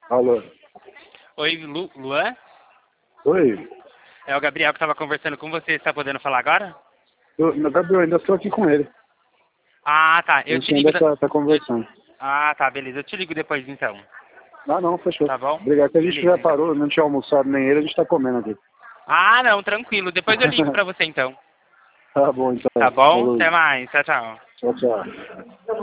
Alô? Oi, Luan? Oi? É o Gabriel que estava conversando com você. Você está podendo falar agora? Gabriel, ainda estou aqui com ele. Ah, tá. A Eu gente te ligo... ainda tá conversando. Ah, tá, beleza. Eu te ligo depois, então. Ah, não, fechou. Tá bom? Obrigado. Que a gente Beleza, já então. parou, não tinha almoçado nem ele, a gente tá comendo aqui. Ah, não, tranquilo. Depois eu ligo pra você, então. Tá bom, então. Tá bom? Falou. Até mais. Tchau, tchau. Tchau, tchau.